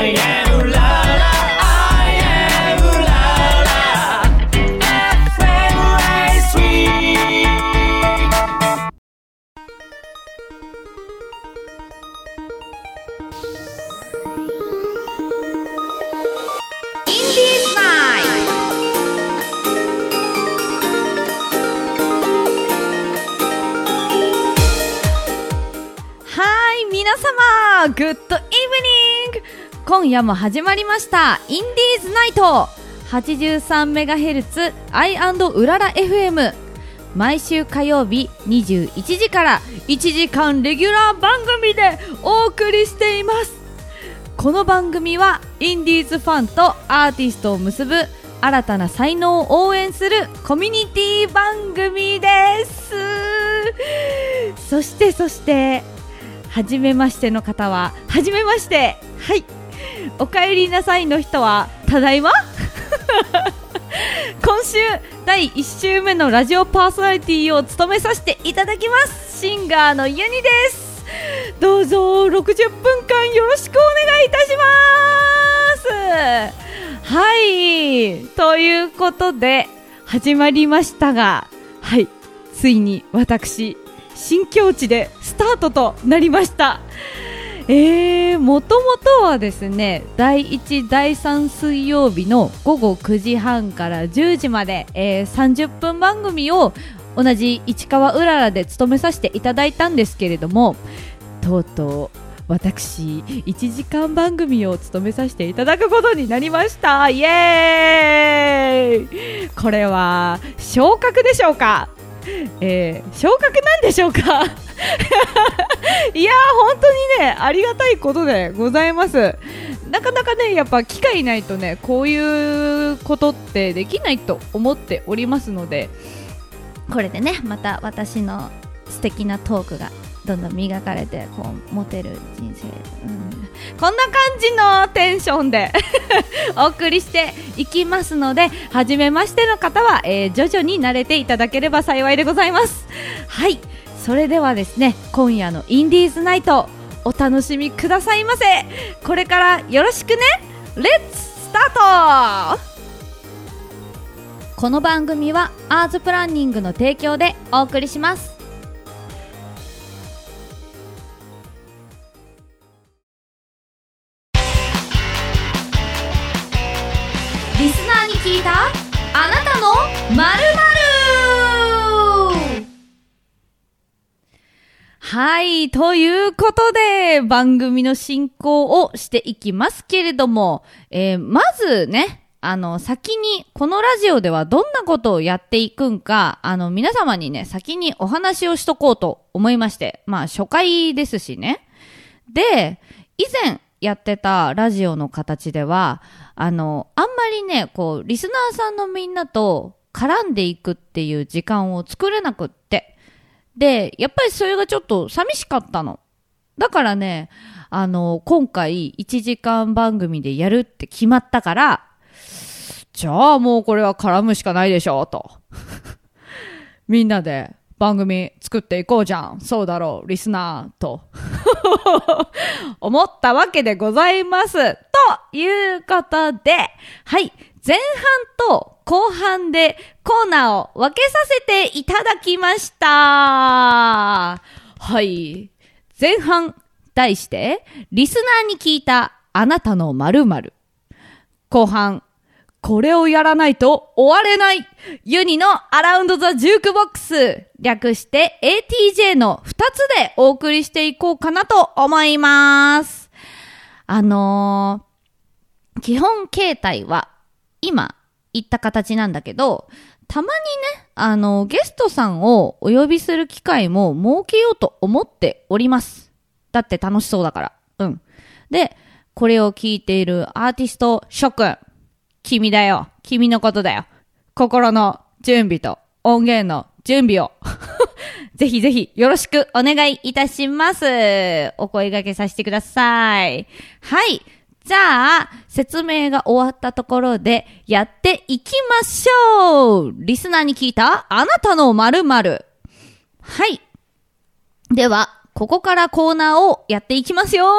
I am la la I am la la FM 皆様グッドイブニング。今夜も始まりましたインディーズナイト 83MHz I& うらら FM。 毎週火曜日21時から1時間レギュラー番組でお送りしています。この番組はインディーズファンとアーティストを結ぶ新たな才能を応援するコミュニティ番組です。そして初めましての方は初めまして、はい、お帰りなさいの人はただいま今週第1週目のラジオパーソナリティを務めさせていただきますシンガーのユニです。どうぞ60分間よろしくお願いいたします。はい、ということで始まりましたが、はい、ついに私新境地でスタートとなりました。もともとはですね、第1第3水曜日の午後9時半から10時まで、30分番組を同じ市川うららで務めさせていただいたんですけれども、とうとう私1時間番組を務めさせていただくことになりました。イエーイ。これは昇格でしょうか。昇格なんでしょうかいやー本当にねありがたいことでございます。なかなかねやっぱ機会ないとねこういうことってできないと思っておりますので、これでねまた私の素敵なトークがどんどん磨かれてこうモテる人生、こんな感じのテンションでお送りしていきますので、初めましての方は、徐々に慣れていただければ幸いでございます。はい、それではですね、今夜のインディーズナイトお楽しみくださいませ。これからよろしくね。レッツスタート。この番組はアーズプランニングの提供でお送りします。リスナーに聞いたあなたの〇〇。はい、ということで番組の進行をしていきますけれども、まずね先にこのラジオではどんなことをやっていくんか皆様にね先にお話をしとこうと思いまして、まあ初回ですしね。で、以前やってたラジオの形ではあんまりねこうリスナーさんのみんなと絡んでいくっていう時間を作れなくって、でやっぱりそれがちょっと寂しかったの。だからね今回1時間番組でやるって決まったから、じゃあもうこれは絡むしかないでしょとみんなで番組作っていこうじゃん、そうだろうリスナーと思ったわけでございます。ということで、はい、前半と後半でコーナーを分けさせていただきました。はい、前半題してリスナーに聞いたあなたの〇〇。後半、これをやらないと終われないユニのアラウンドザジュークボックス、略して ATJ の2つでお送りしていこうかなと思います。基本形態は今言った形なんだけど、たまにねゲストさんをお呼びする機会も設けようと思っております。だって楽しそうだから。で、これを聞いているアーティスト諸君、君だよ。君のことだよ。心の準備と音源の準備をぜひぜひよろしくお願いいたします。お声掛けさせてください。はい。じゃあ、説明が終わったところでやっていきましょう。リスナーに聞いたあなたの〇〇。はい。では、 ここからコーナーをやっていきますよ。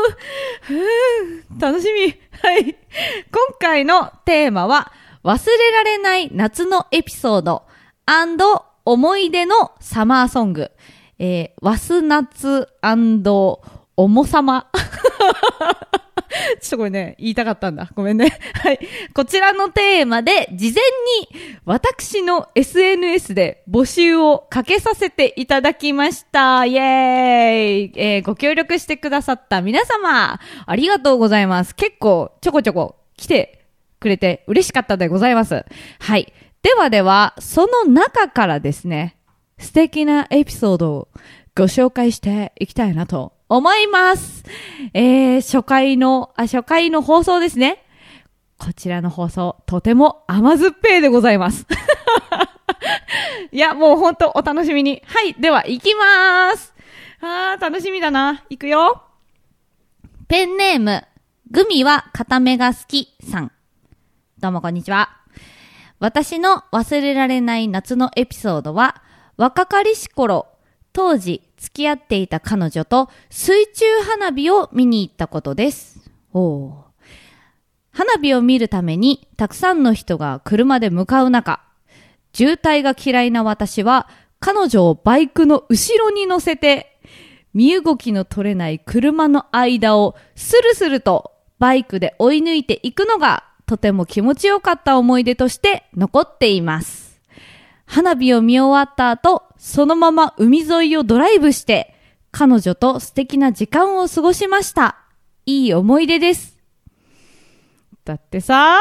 楽しみ。はい。今回のテーマは、忘れられない夏のエピソード&思い出のサマーソング。わす夏&おもさま。ちょっとこれね、言いたかったんだ。ごめんね。はい。こちらのテーマで、事前に私の SNS で募集をかけさせていただきました。イエーイ、ご協力してくださった皆様、ありがとうございます。結構、ちょこちょこ来てくれて嬉しかったでございます。はい。では、その中からですね、素敵なエピソードをご紹介していきたいなと思います。初回の放送ですね。こちらの放送、とても甘酸っぱいでございます。いや、もうほんとお楽しみに。はい、では行きまーす。楽しみだな。行くよ。ペンネーム、グミは固めが好きさん。どうもこんにちは。私の忘れられない夏のエピソードは、若かりし頃、当時付き合っていた彼女と水中花火を見に行ったことです。花火を見るためにたくさんの人が車で向かう中、渋滞が嫌いな私は彼女をバイクの後ろに乗せて、身動きの取れない車の間をスルスルとバイクで追い抜いていくのがとても気持ちよかった思い出として残っています。花火を見終わった後、そのまま海沿いをドライブして、彼女と素敵な時間を過ごしました。いい思い出です。だってさ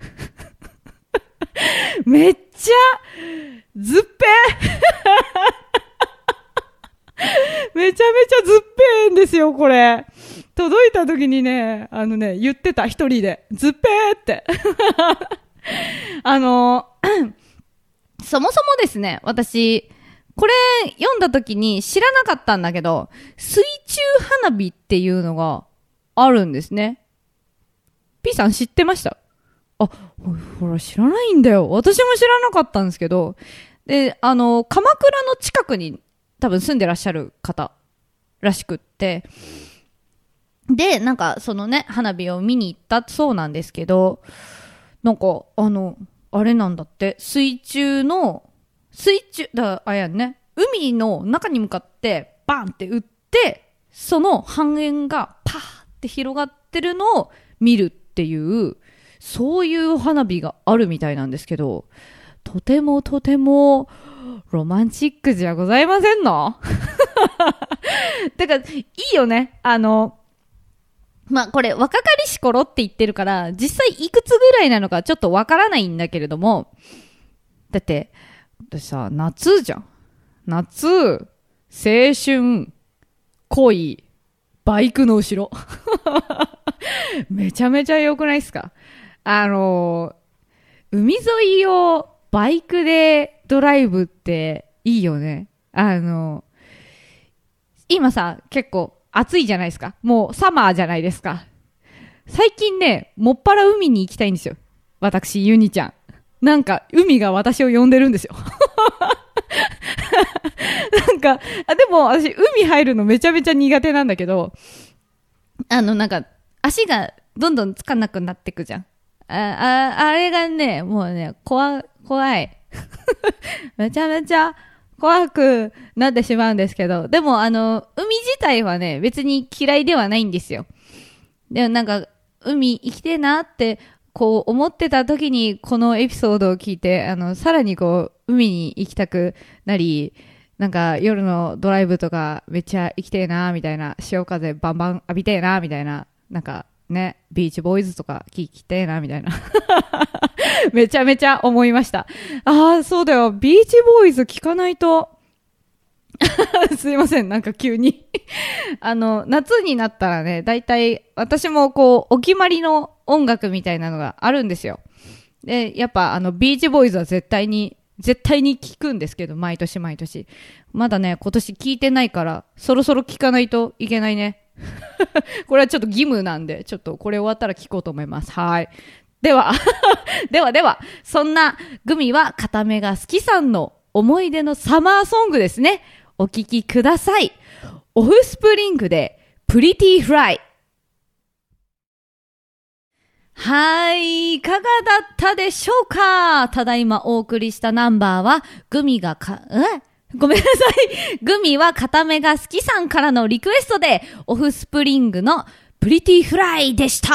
めっちゃ、ずっぺめちゃめちゃずっぺんですよ、これ。届いた時にね、言ってた、一人で。ずっぺーって。そもそもですね、私、これ読んだ時に知らなかったんだけど、水中花火っていうのがあるんですね。P さん知ってました？ほら知らないんだよ。私も知らなかったんですけど、で、鎌倉の近くに多分住んでらっしゃる方らしくって、で、なんかそのね、花火を見に行ったそうなんですけど、なんかあれなんだって、あれやんね、海の中に向かってバンって撃って、その半円がパーって広がってるのを見るっていう、そういう花火があるみたいなんですけど、とてもとてもロマンチックじゃございませんの？だから、いいよね。これ、若かりし頃って言ってるから、実際いくつぐらいなのかちょっとわからないんだけれども、だって、私さ、夏じゃん。夏、青春、恋、バイクの後ろ。めちゃめちゃ良くないですか？海沿いをバイクでドライブっていいよね。今さ、結構、暑いじゃないですか。もうサマーじゃないですか。最近ね、もっぱら海に行きたいんですよ。私、ユニちゃん。なんか、海が私を呼んでるんですよ。なんか、でも私、海入るのめちゃめちゃ苦手なんだけど、なんか、足がどんどんつかなくなってくじゃん。あれがね、もうね、怖い。めちゃめちゃ、怖くなってしまうんですけど、でも海自体はね、別に嫌いではないんですよ。でもなんか、海行きてえなって、こう思ってた時にこのエピソードを聞いて、さらにこう、海に行きたくなり、なんか夜のドライブとかめっちゃ行きてえなみたいな、潮風バンバン浴びてえなみたいな、なんかね、ビーチボーイズとか聞きてえなみたいな。めちゃめちゃ思いました。そうだよ。ビーチボーイズ聞かないと。すいません。なんか急に。夏になったらね、だいたい私もこう、お決まりの音楽みたいなのがあるんですよ。で、やっぱビーチボーイズは絶対に聞くんですけど、毎年。まだね、今年聞いてないから、そろそろ聞かないといけないね。これはちょっと義務なんで、ちょっとこれ終わったら聞こうと思います。はい。では、そんなグミは固めが好きさんの思い出のサマーソングですね。お聞きください。 オフスプリングでプリティフライ。はい、いかがだったでしょうか。ただいまお送りしたナンバーは、グミは固めが好きさんからのリクエストで、オフスプリングのプリティフライでした。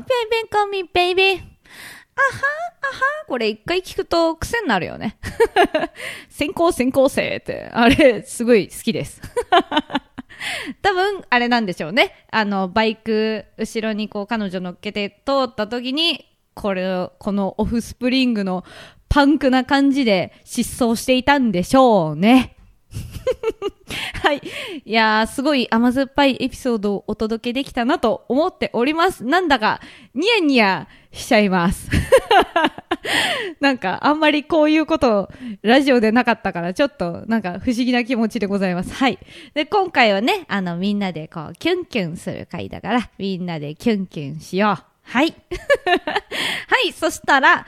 ベイベーコミベイベー。あは、これ一回聞くと癖になるよね。先行生って、あれ、すごい好きです。多分、あれなんでしょうね。バイク、後ろにこう彼女乗っけて通った時に、このオフスプリングのパンクな感じで疾走していたんでしょうね。はい。いやー、すごい甘酸っぱいエピソードをお届けできたなと思っております。なんだか、ニヤニヤしちゃいます。なんか、あんまりこういうことラジオでなかったから、ちょっとなんか不思議な気持ちでございます。はい。で、今回はね、みんなでこう、キュンキュンする回だから、みんなでキュンキュンしよう。はい。はい。そしたら、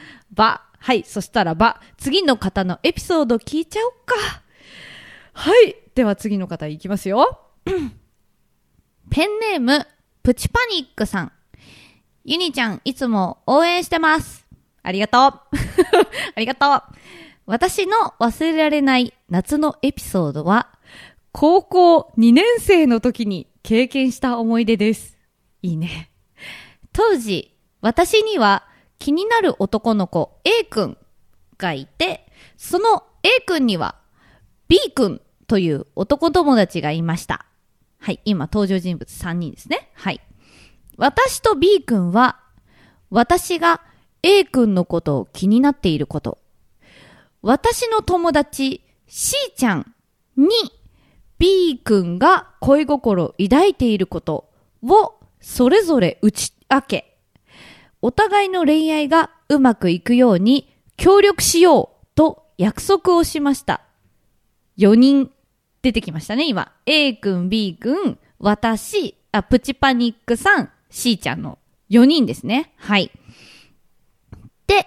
次の方のエピソード聞いちゃおうか。はい。では次の方いきますよ。ペンネーム、プチパニックさん。ユニちゃん、いつも応援してます。ありがとう。ありがとう。私の忘れられない夏のエピソードは、高校2年生の時に経験した思い出です。いいね。当時、私には気になる男の子 A 君がいて、その A 君には B 君という男友達がいました。はい、今登場人物3人ですね。はい。私と B 君は、私が A 君のことを気になっていること、私の友達 C ちゃんに B 君が恋心を抱いていることをそれぞれ打ち明け、お互いの恋愛がうまくいくように協力しようと約束をしました。4人出てきましたね、今。A 君、B 君、私、プチパニックさん、C ちゃんの4人ですね。はい。で、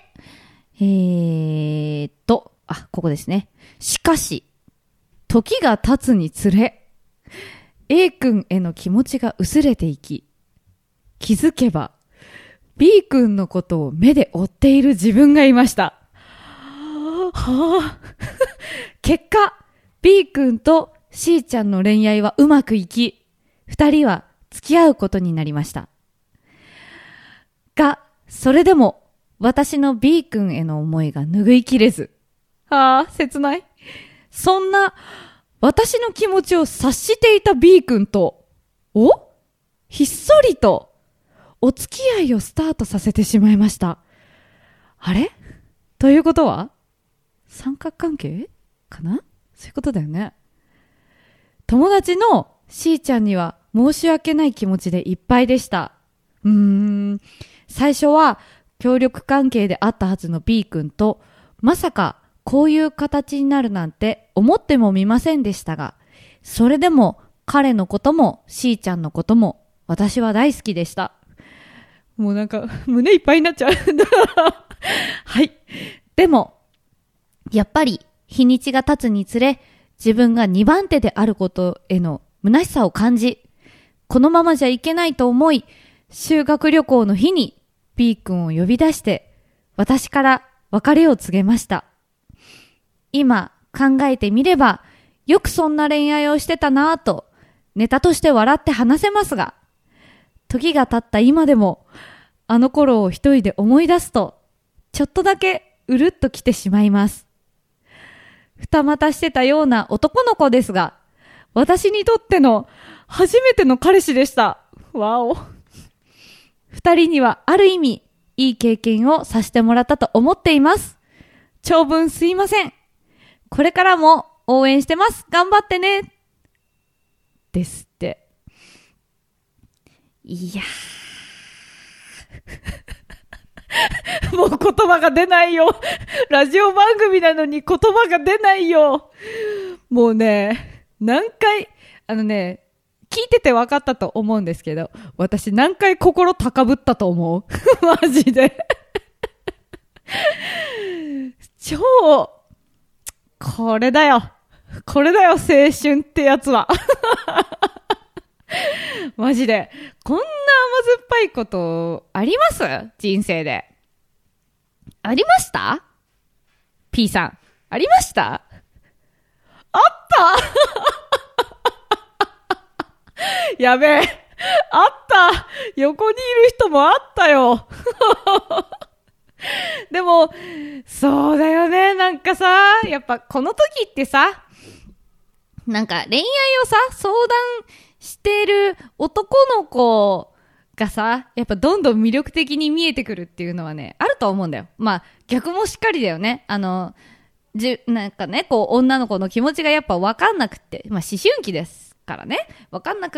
ここですね。しかし、時が経つにつれ、A 君への気持ちが薄れていき、気づけば、B 君のことを目で追っている自分がいました。結果、B 君と C ちゃんの恋愛はうまくいき、二人は付き合うことになりました。が、それでも、私の B 君への思いが拭いきれず。切ない。そんな、私の気持ちを察していた B 君と、ひっそりと、お付き合いをスタートさせてしまいました。あれ？ということは三角関係かな？そういうことだよね。友達の C ちゃんには申し訳ない気持ちでいっぱいでした。最初は協力関係であったはずの B 君と、まさかこういう形になるなんて思ってもみませんでしたが、それでも彼のことも C ちゃんのことも私は大好きでした。もうなんか胸いっぱいになっちゃう。はい。でも、やっぱり日にちが経つにつれ、自分が2番手であることへの虚しさを感じ、このままじゃいけないと思い、修学旅行の日に B 君を呼び出して、私から別れを告げました。今考えてみれば、よくそんな恋愛をしてたなぁと、ネタとして笑って話せますが、時が経った今でも、あの頃を一人で思い出すと、ちょっとだけうるっときてしまいます。二股してたような男の子ですが、私にとっての初めての彼氏でした。わお。二人にはある意味、いい経験をさせてもらったと思っています。長文すいません。これからも応援してます。頑張ってね。ですって。いやー。もう言葉が出ないよ。ラジオ番組なのに言葉が出ないよ。もうね、何回、聞いてて分かったと思うんですけど、私何回心高ぶったと思うマジで。超、これだよ。 これだよ青春ってやつはマジでこんな甘酸っぱいことあります？人生でありました？ P さんありました？あったやべえ、あった、横にいる人もあったよでもそうだよね、なんかさ、やっぱこの時ってさ、なんか恋愛をさ相談してる男の子がさ、やっぱどんどん魅力的に見えてくるっていうのはね、あると思うんだよ。まあ逆もしっかりだよね。なんかね、こう女の子の気持ちがやっぱ分かんなくって、まあ思春期ですからね、分かんなくって、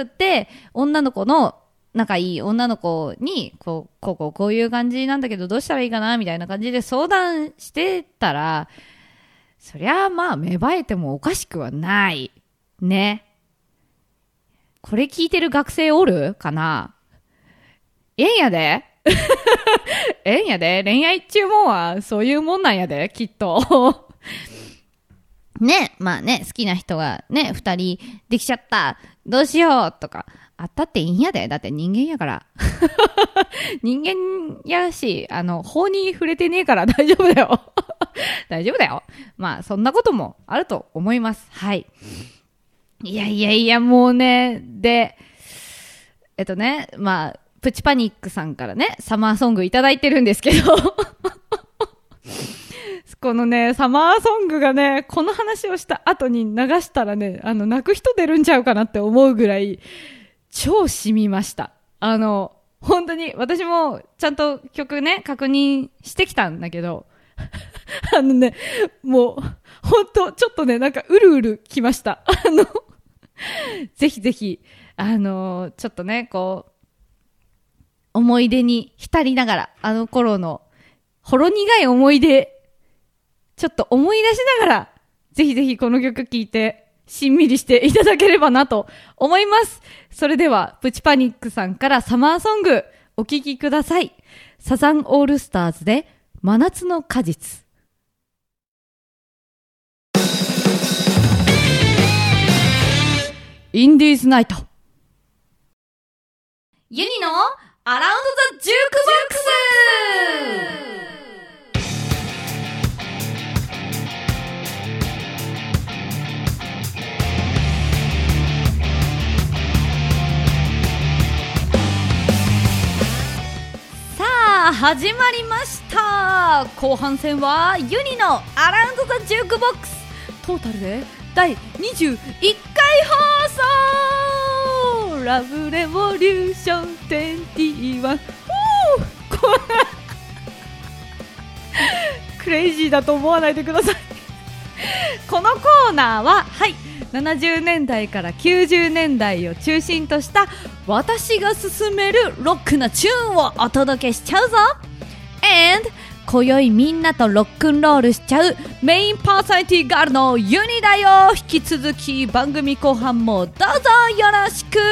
女の子の仲いい女の子にこういう感じなんだけどどうしたらいいかなみたいな感じで相談してたら、そりゃあまあ芽生えてもおかしくはないね。これ聞いてる学生おるかな？えんやでえんやで、恋愛っちゅうもんはそういうもんなんやで、きっとね、まあね、好きな人がね、2人できちゃった、どうしようとかあったっていいんやで。だって人間やから人間やし、法に触れてねえから大丈夫だよ大丈夫だよ。まあそんなこともあると思います。はい。いやもうね、でまあプチパニックさんからねサマーソングいただいてるんですけどこのねサマーソングがね、この話をした後に流したらね、泣く人出るんちゃうかなって思うぐらい超染みました。本当に私もちゃんと曲ね確認してきたんだけどね、もう本当ちょっとね、なんかうるうるきましたぜひぜひちょっとねこう思い出に浸りながら、あの頃のほろ苦い思い出ちょっと思い出しながら、ぜひぜひこの曲聴いてしんみりしていただければなと思います。それではプチパニックさんからサマーソングお聴きください。サザンオールスターズで真夏の果実。インディーズナイト、ユニのアラウンドザジュークボックス。始まりました。後半戦はユニのアラウンドザジュークボックス、トータルで第21回放送、ラブレボリューション21。クレイジーだと思わないでくださいこのコーナーは、はい、70年代から90年代を中心とした私が勧めるロックなチューンをお届けしちゃうぞ。 And 今宵みんなとロックンロールしちゃうメインパーソナリティガールのユニだよ。引き続き番組後半もどうぞよろしく。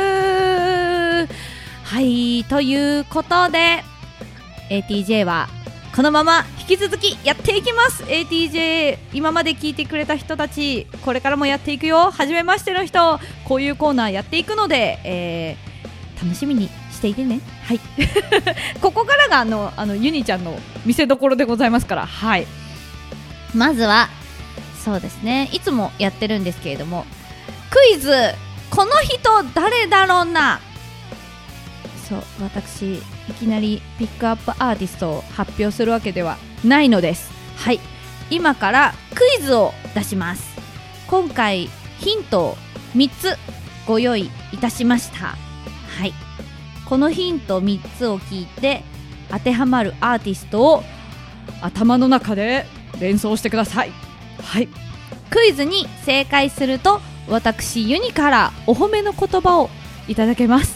はい、ということで ATJ はこのまま引き続きやっていきます。 ATJ 今まで聞いてくれた人たち、これからもやっていくよ。初めましての人、こういうコーナーやっていくので、楽しみにしていてね。はいここからがユニちゃんの見せ所でございますから。はい、まずはそうですね、いつもやってるんですけれども、クイズ、この人誰だろうな。そう、私いきなりピックアップアーティストを発表するわけではないのです。はい、今からクイズを出します。今回ヒントを3つご用意いたしました。はい、このヒント3つを聞いて当てはまるアーティストを頭の中で連想してください。はい、クイズに正解すると私ユニからお褒めの言葉をいただけます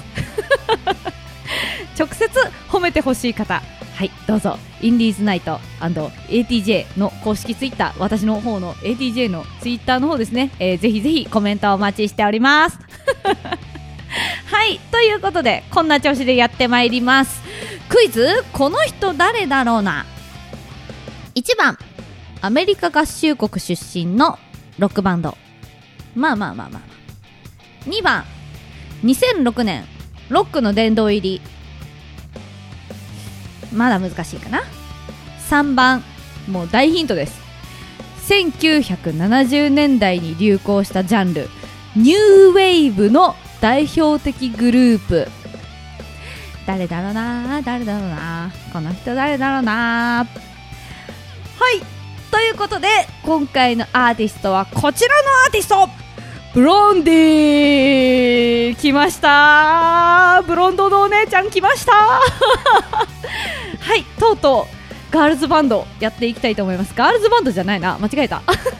直接褒めてほしい方、はい、どうぞインディーズナイト&ATJ の公式ツイッター、私の方の ATJ のツイッターの方ですね、ぜひぜひコメントお待ちしておりますはい、ということでこんな調子でやってまいります。クイズ、この人誰だろうな。1番、アメリカ合衆国出身のロックバンド。まあ2番2006年ロックの殿堂入り。まだ難しいかな。3番、もう大ヒントです。1970年代に流行したジャンルニューウェーブの代表的グループ。誰だろうな、この人誰だろうな。はい、ということで今回のアーティストはこちらのアーティスト、ブロンディ来ました。ブロンドのお姉ちゃん来ましたはい、とうとうガールズバンドやっていきたいと思います。ガールズバンドじゃないな、間違えた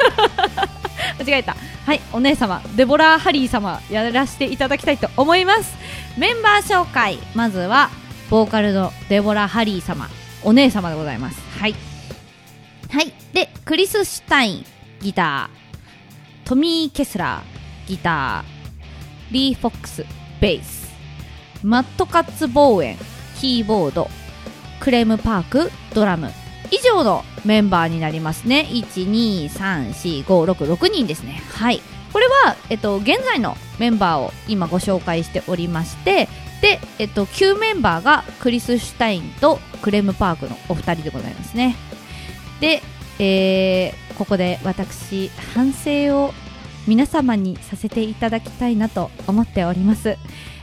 はい、お姉様デボラー・ハリー様やらせていただきたいと思います。メンバー紹介、まずはボーカルのデボラー・ハリー様、お姉様でございます。はい、でクリス・シュタインギター、トミー・ケスラーギター、リー・フォックスベース、マット・カッツ・ボーエンキーボード、クレム・パークドラム、以上のメンバーになりますね。1,2,3,4,5,6,6人ですね。はい、これは、現在のメンバーを今ご紹介しておりまして、で、旧メンバーがクリス・シュタインとクレム・パークのお二人でございますね。で、ここで私反省を皆様にさせていただきたいなと思っております。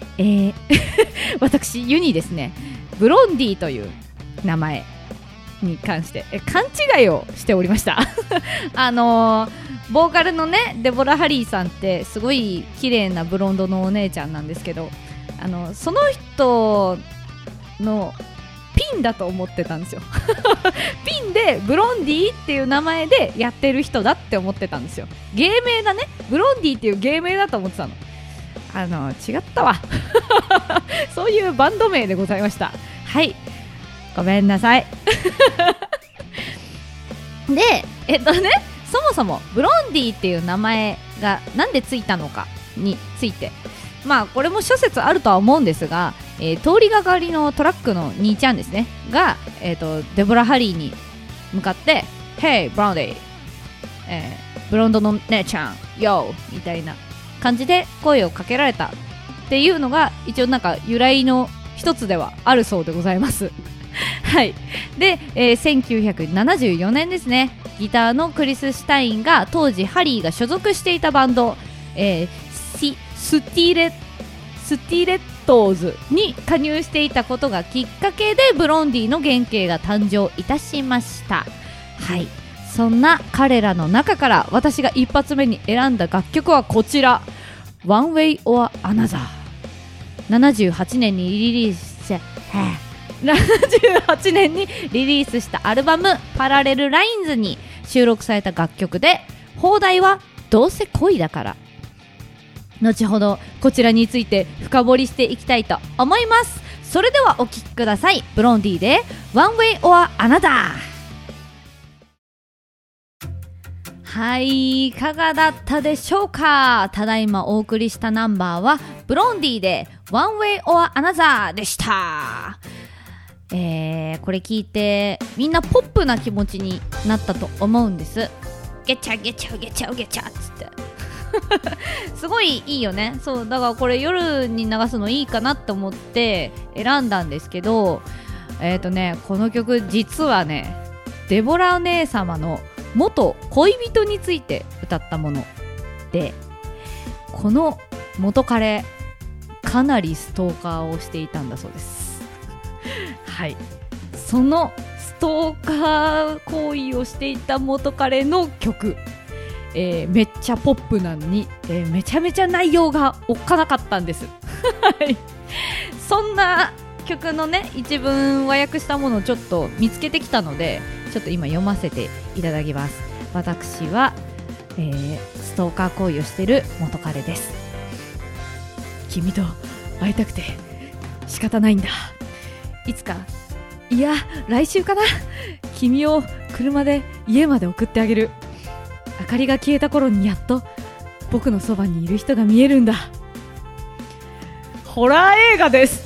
私ユニですね、ブロンディという名前に関して勘違いをしておりましたボーカルのねデボラ・ハリーさんってすごい綺麗なブロンドのお姉ちゃんなんですけど、その人のピンだと思ってたんですよピンでブロンディっていう名前でやってる人だって思ってたんですよ。芸名だね、ブロンディっていう芸名だと思ってたの。違ったわそういうバンド名でございました。はい、ごめんなさいでそもそもブロンディっていう名前がなんでついたのかについて、まあこれも諸説あるとは思うんですが、通りがかりのトラックの兄ちゃんですねが、デボラ・ハリーに向かって「Hey ブロンディ、ブロンドの姉ちゃん Yo」みたいな感じで声をかけられたっていうのが一応なんか由来の一つではあるそうでございますはい、で、1974年ですね、ギターのクリス・シュタインが当時ハリーが所属していたバンド、スティレットーズに加入していたことがきっかけでブロンディの原型が誕生いたしました。はい、そんな彼らの中から私が一発目に選んだ楽曲はこちら、 One Way or Another。 78年にリリースしたアルバムパラレルラインズに収録された楽曲で、邦題はどうせ恋だから。後ほどこちらについて深掘りしていきたいと思います。それではお聴きください。ブロンディで One Way or Another。 はい、いかがだったでしょうか。ただいまお送りしたナンバーはブロンディで One Way or Another でした。これ聞いてみんなポップな気持ちになったと思うんです。ゲチャゲチャゲチャゲチャっつってすごいいいよね。そうだからこれ夜に流すのいいかなと思って選んだんですけど、この曲実はねデボラ姉様の元恋人について歌ったもので、この元彼かなりストーカーをしていたんだそうですはい、そのストーカー行為をしていた元彼の曲、めっちゃポップなのに、めちゃめちゃ内容がおっかなかったんですはいそんな曲のね一文和訳したものをちょっと見つけてきたので、ちょっと今読ませていただきます。私は、ストーカー行為をしている元彼です。君と会いたくて仕方ないんだ。いつか、いや来週かな、君を車で家まで送ってあげる。明かりが消えた頃にやっと僕のそばにいる人が見えるんだ。ホラー映画です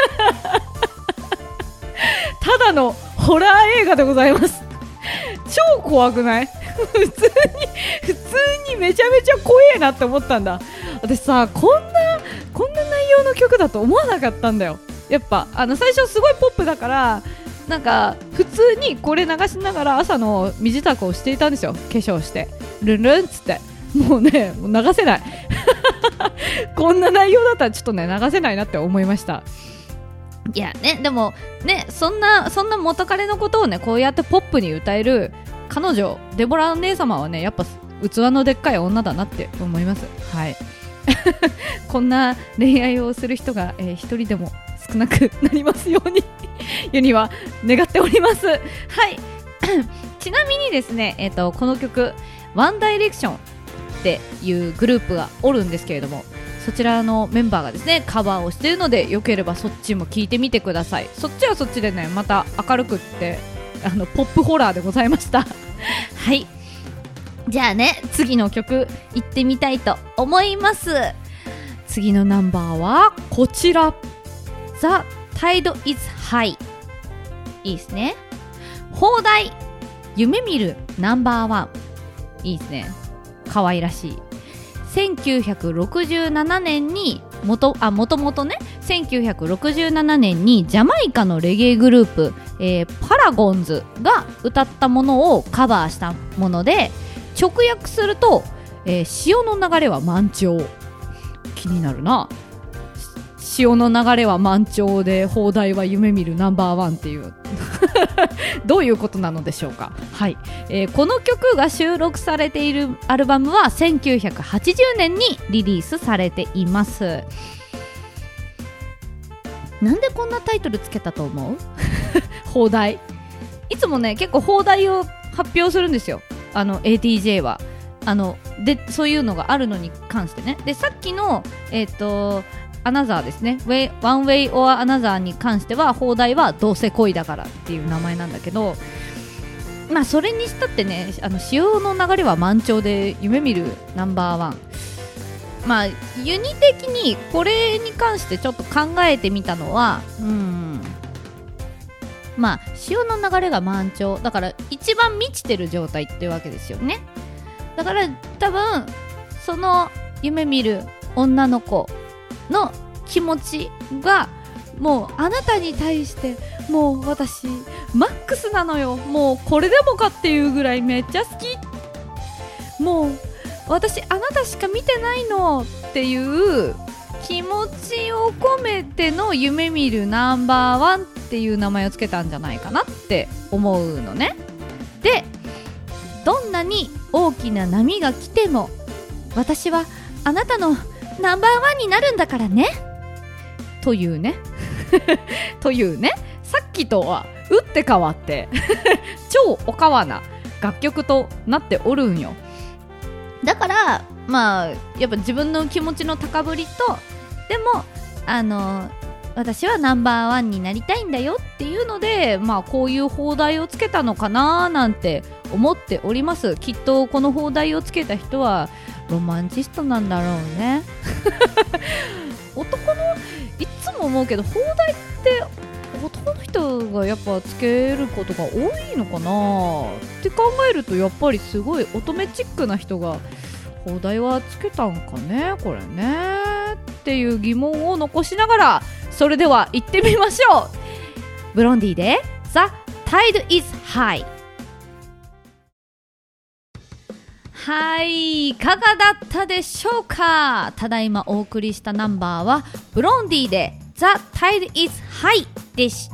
ただのホラー映画でございます。超怖くない普通にめちゃめちゃ怖えなって思ったんだ。私さ、こんな内容の曲だと思わなかったんだよ。やっぱ最初すごいポップだから、なんか普通にこれ流しながら朝の身支度をしていたんですよ。化粧してルンルンっつって、もうね、もう流せないこんな内容だったらちょっとね流せないなって思いました。いやね、でもね、そんな元彼のことをねこうやってポップに歌える彼女デボラの姉様はね、やっぱ器のでっかい女だなって思います。はいこんな恋愛をする人が、一人でも少なくなりますようにユニは願っております。はいちなみにですね、この曲ワンダイレクションっていうグループがおるんですけれども、そちらのメンバーがですねカバーをしているので、よければそっちも聴いてみてください。そっちはそっちでね、また明るくってポップホラーでございましたはい、じゃあね、次の曲いってみたいと思います。次のナンバーはこちら、 The Tide is High。 いいですね。邦題夢見るナンバーワン、いいですね、可愛らしい。1967年にもともとね、1967年にジャマイカのレゲエグループ、パラゴンズが歌ったものをカバーしたもので、直訳すると、潮の流れは満潮。気になるな。潮の流れは満潮で邦題は夢見るナンバーワンっていうどういうことなのでしょうか。はい、この曲が収録されているアルバムは1980年にリリースされています。なんでこんなタイトルつけたと思う邦題。いつもね結構邦題を発表するんですよ、ATJ は。でそういうのがあるのに関してね。でさっきのアナザーですね、One Way or Another に関しては邦題はどうせ恋だからっていう名前なんだけど、まあそれにしたってね、潮の流れは満潮で夢見るナンバーワン。まあユニ的にこれに関してちょっと考えてみたのは、まあ潮の流れが満潮だから一番満ちてる状態っていうわけですよね。だから多分その夢見る女の子の気持ちがもうあなたに対してもう私マックスなのよ、もうこれでもかっていうぐらいめっちゃ好き、もう私あなたしか見てないのっていう気持ちを込めての夢見るナンバーワンっていう名前をつけたんじゃないかなって思うのね。でどんなに大きな波が来ても私はあなたのナンバーワンになるんだからねというねというね、さっきとは打って変わって超おかわな楽曲となっておるんよ。だからまあやっぱ自分の気持ちの高ぶりと、でも私はナンバーワンになりたいんだよっていうので、まあこういう邦題をつけたのかななんて思っております。きっとこの邦題をつけた人はロマンチストなんだろうね男のいつも思うけど邦題って男の人がやっぱつけることが多いのかなって考えると、やっぱりすごい乙女チックな人が邦題はつけたんかねこれねっていう疑問を残しながら、それでは行ってみましょう。ブロンディで The Tide is High。はい、いかがだったでしょうか。ただいまお送りしたナンバーはブロンディで The Tide is High でした。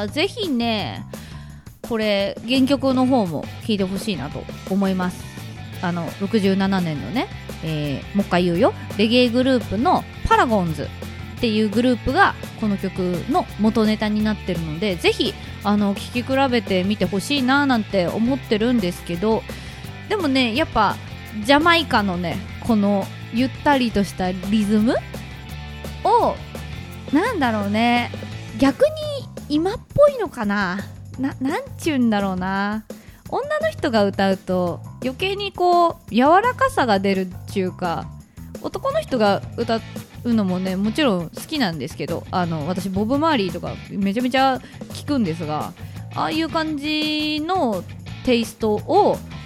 ぜひねこれ原曲の方も聴いてほしいなと思います。67年のね、もう一回言うよ、レゲエグループのパラゴンズっていうグループがこの曲の元ネタになってるので、ぜひ聴き比べてみてほしいななんて思ってるんですけど、でもねやっぱジャマイカのねこのゆったりとしたリズムをなんだろうね、逆に今っぽいのかな、なんちゅうんだろうな、女の人が歌うと余計にこう柔らかさが出るっていうか、男の人が歌うのもねもちろん好きなんですけど、私ボブ・マーリーとかめちゃめちゃ聞くんですが、ああいう感じのテイストを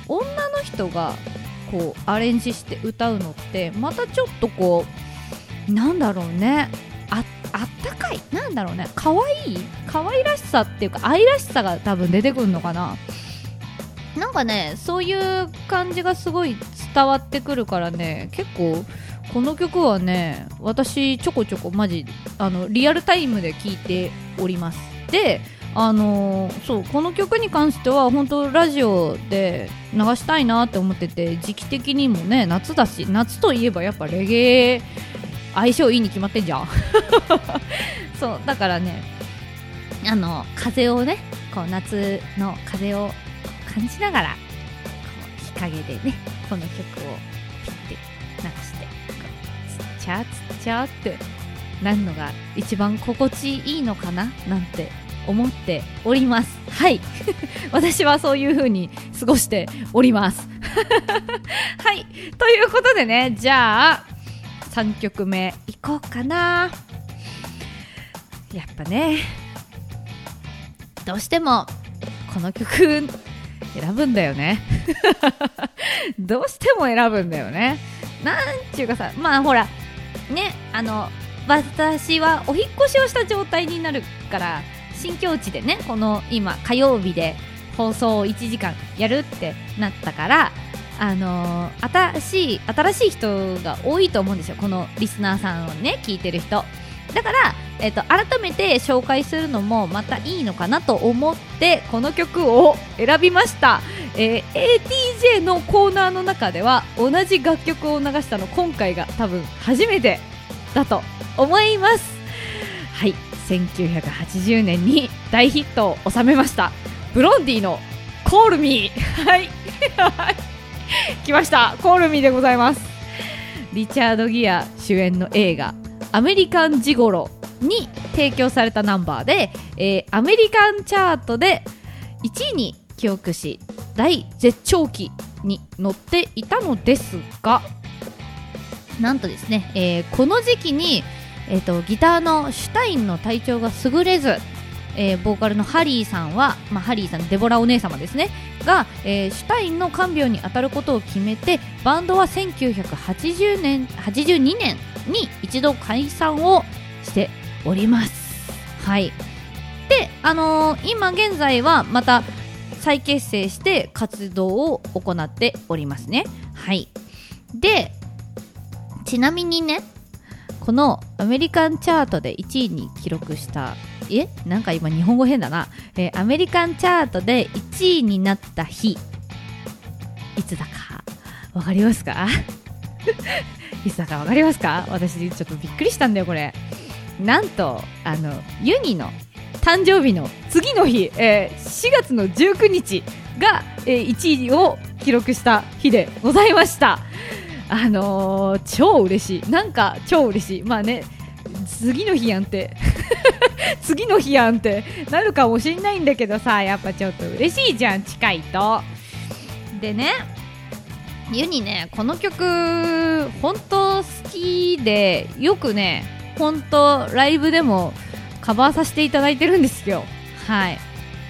女の人がこうアレンジして歌うのってまたちょっとこうなんだろうね、あったかい、なんだろうね、可愛らしさっていうか愛らしさが多分出てくるのかな。なんかね、そういう感じがすごい伝わってくるからね、結構この曲はね、私ちょこちょこマジリアルタイムで聴いております。で、そうこの曲に関しては本当ラジオで流したいなって思ってて、時期的にもね夏だし、夏といえばやっぱレゲエ相性いいに決まってんじゃんそうだからね、風をね、こう夏の風を感じながらこう日陰でねこの曲をピッて流してつっちゃつっちゃってなるのが一番心地いいのかななんて思っております。はい私はそういう風に過ごしておりますはい、ということでね、じゃあ3曲目いこうかな。やっぱね、どうしてもこの曲選ぶんだよねどうしても選ぶんだよね。なんちゅうかさ、まあほらね、私はお引っ越しをした状態になるから、新境地でね、この今火曜日で放送を1時間やるってなったから、新しい人が多いと思うんですよ、このリスナーさんをね聞いてる人だから、改めて紹介するのもまたいいのかなと思ってこの曲を選びました。ATJ のコーナーの中では同じ楽曲を流したの今回が多分初めてだと思います。はい、1980年に大ヒットを収めましたブロンディの Call Me はい来ました、 Call Me でございます。リチャード・ギア主演の映画アメリカンジゴロに提供されたナンバーで、アメリカンチャートで1位に記憶し大絶頂期に乗っていたのですが、なんとですね、この時期に、ギターのシュタインの体調が優れず、ボーカルのハリーさんは、ハリーさんデボラお姉様ですねが、シュタインの看病に当たることを決めて、バンドは1982年に一度解散をしております。はい。で、今現在はまた再結成して活動を行っておりますね。はい。で、ちなみにね、このアメリカンチャートで1位に記録したなんか今日本語変だな、アメリカンチャートで1位になった日、いつだかわかりますかいつだかわかりますか？私ちょっとびっくりしたんだよこれ。なんとユニの誕生日の次の日、4月の19日が、1位を記録した日でございました。超嬉しい、なんか超嬉しい。まあね、次の日やんって次の日やんってなるかもしんないんだけどさ、やっぱちょっと嬉しいじゃん、近いと。でね、ユニね、この曲本当好きで、よくね本当ライブでもカバーさせていただいてるんですよ。はい。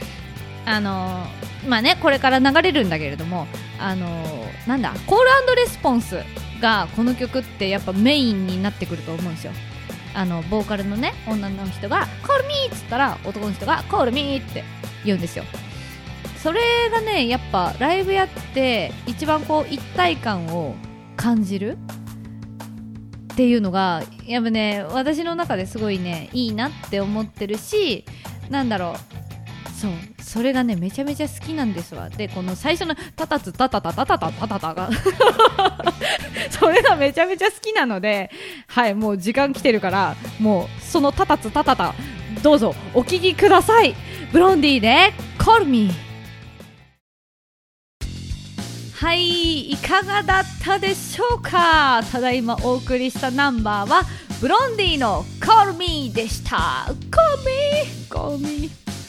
まあね、これから流れるんだけれども、なんだ、コール&レスポンスがこの曲ってやっぱメインになってくると思うんですよ。ボーカルのね女の人が Call me っつったら男の人が Call me って言うんですよ。それがね、やっぱライブやって一番こう一体感を感じるっていうのがやっぱね、私の中ですごいねいいなって思ってるし、なんだろう、そう、それがねめちゃめちゃ好きなんですわ。で、この最初のタタツタタタタタタタタタがそれがめちゃめちゃ好きなので、はい、もう時間来てるから、もうそのタタツタタタどうぞお聴きください。ブロンディで Call Me。 はい、いかがだったでしょうか。ただいまお送りしたナンバーはブロンディの Call Me でした。 Call Me Call Me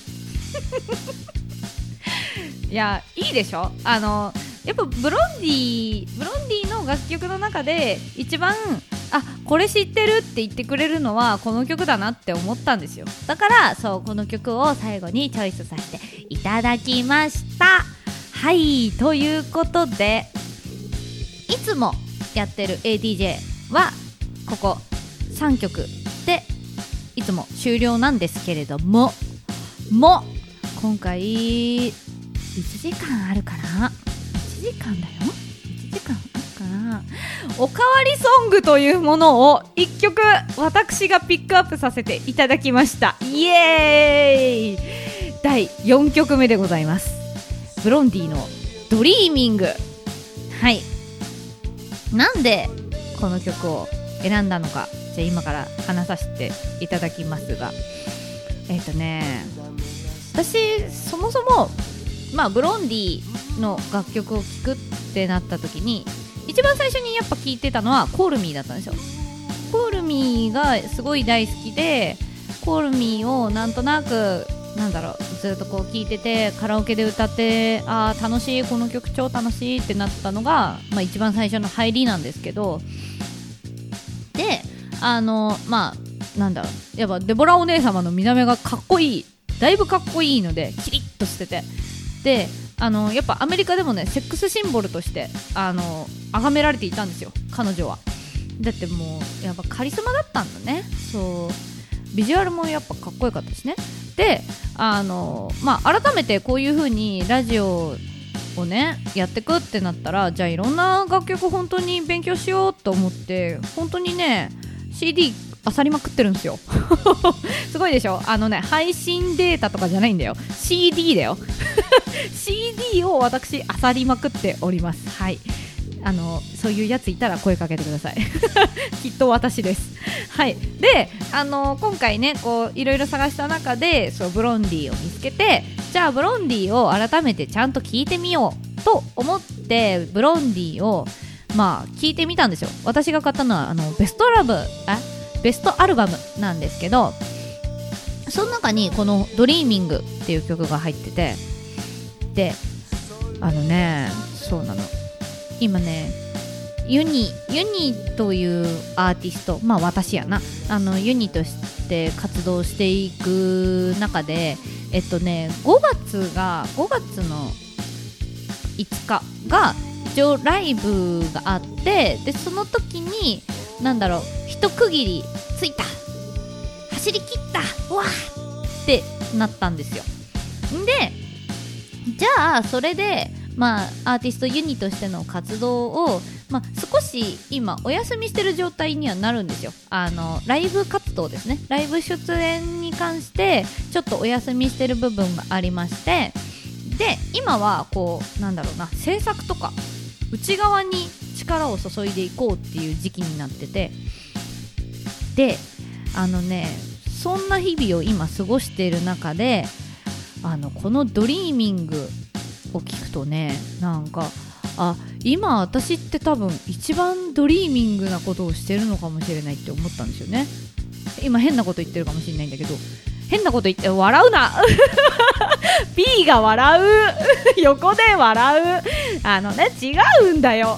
いや、いいでしょ。やっぱブロンディの楽曲の中で一番これ知ってるって言ってくれるのはこの曲だなって思ったんですよ。だからそう、この曲を最後にチョイスさせていただきました。 はい、ということでいつもやってる ADJ はここ3曲でいつも終了なんですけれども、今回1時間あるから1時間だよ1時間あるからおかわりソングというものを1曲私がピックアップさせていただきました。イエーイ。第4曲目でございます。ブロンディのドリーミング。はい、なんでこの曲を選んだのか、じゃあ今から話させていただきますが、私そもそもブロンディの楽曲を聴くってなった時に一番最初にやっぱ聴いてたのはコールミーだったんですよ。コールミーがすごい大好きで、コールミーをなんとなくずっとこう聴いててカラオケで歌って、楽しい、この曲超楽しいってなったのが、一番最初の入りなんですけど、でやっぱデボラお姉様の見た目がかっこいい、だいぶかっこいいのでキリッとしてて、でやっぱアメリカでもねセックスシンボルとして崇められていたんですよ、彼女は。だってもうやっぱカリスマだったんだね。そうビジュアルもやっぱかっこよかったしね。で改めてこういう風にラジオをねやってくってなったら、じゃあいろんな楽曲本当に勉強しようと思って本当にね CD 漁りまくってるんですよすごいでしょ。配信データとかじゃないんだよ、 CD だよCD を私漁りまくっております。はい、そういうやついたら声かけてくださいきっと私です。はい、で今回ねこういろいろ探した中でブロンディを見つけて、じゃあブロンディを改めてちゃんと聞いてみようと思ってブロンディを聞いてみたんですよ。私が買ったのはベストアルバムなんですけど、その中にこのドリーミングっていう曲が入ってて、でそうなの、今ねユニというアーティスト、私やな、ユニとして活動していく中で5月の5日が一応ライブがあって、でその時に一区切りついた、走り切ったわーってなったんですよ。でじゃあそれでアーティストユニとしての活動を、少し今お休みしてる状態にはなるんですよ。ライブ活動ですね、ライブ出演に関してちょっとお休みしてる部分がありまして、で今は制作とか内側に力を注いでいこうっていう時期になってて、でそんな日々を今過ごしている中でこのドリーミングを聞くとね、今私って多分一番ドリーミングなことをしてるのかもしれないって思ったんですよね。今変なこと言ってるかもしれないんだけど、変なこと言って笑うなP が笑う横で笑う違うんだよ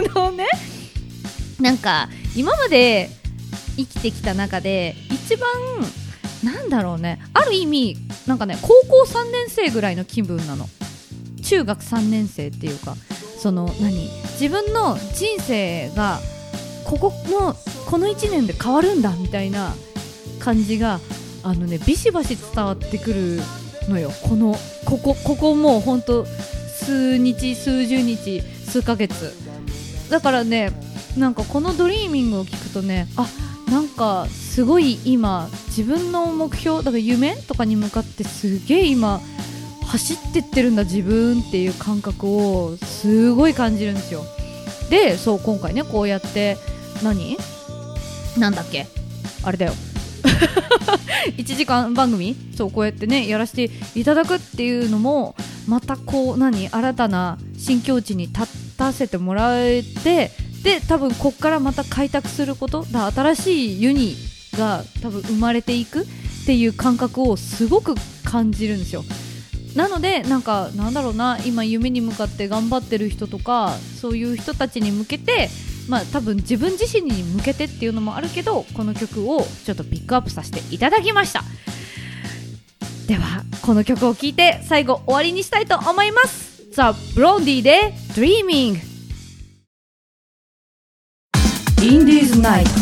今まで生きてきた中で一番ある意味高校3年生ぐらいの気分なの。中学3年生っていうか、自分の人生がこの1年で変わるんだみたいな感じがビシバシ伝わってくるのよ。ここもうほんと数日数十日数ヶ月だからね、このドリーミングを聞くとね、すごい今自分の目標だから夢とかに向かってすげえ今走ってってるんだ自分っていう感覚をすごい感じるんですよ。で今回ねこうやってあれだよ1時間番組こうやってねやらせていただくっていうのもまた新たな新境地に立たせてもらえて、で多分こっからまた開拓することだ、新しいユニが多分生まれていくっていう感覚をすごく感じるんですよ。なので今夢に向かって頑張ってる人とかそういう人たちに向けて、多分自分自身に向けてっていうのもあるけど、この曲をちょっとピックアップさせていただきました。ではこの曲を聴いて最後終わりにしたいと思います。 ザ・ブロンディで Dreaming。 インディーズナイト。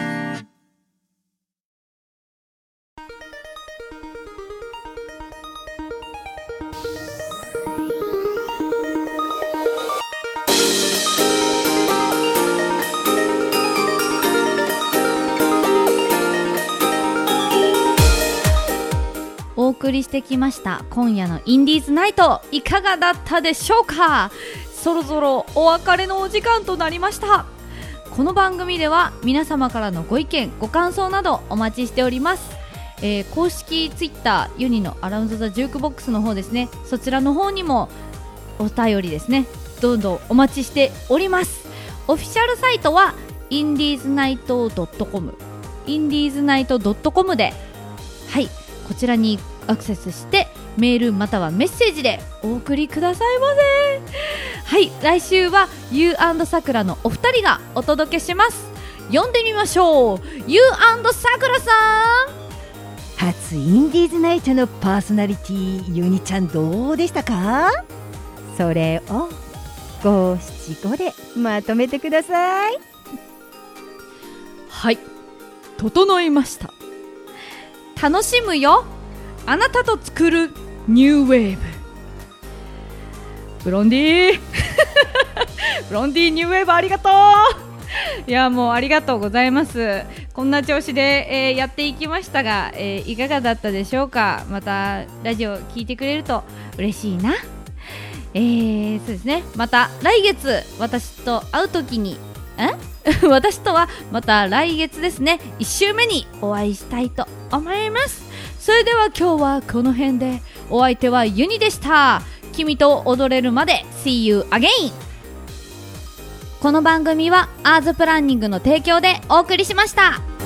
お送りしてきました今夜のインディーズナイト、いかがだったでしょうか。そろそろお別れのお時間となりました。この番組では皆様からのご意見ご感想などお待ちしております。公式ツイッターユニのアラウンドザジュークボックスの方ですね、そちらの方にもお便りですね、どんどんお待ちしております。オフィシャルサイトはインディーズナイト .com インディーズナイト .com で、はい、こちらにアクセスしてメールまたはメッセージでお送りくださいませ。はい、来週は You& さくらのお二人がお届けします。読んでみましょう。 You& さくらさん、 初インディーズナイトのパーソナリティユニちゃんどうでしたか？それを五七五でまとめてください。 はい、整いました。楽しむよ、あなたと作るニューウェーブ。ブロンディーブロンディーニューウェーブありがとう。いや、もうありがとうございます。こんな調子で、やっていきましたが、いかがだったでしょうか。またラジオ聞いてくれると嬉しいな。そうですね、また来月私と会うときに私とはまた来月ですね、1週目にお会いしたいと思います。それでは今日はこの辺で、お相手はユニでした。君と踊れるまで See you again。 この番組はアーズプランニングの提供でお送りしました。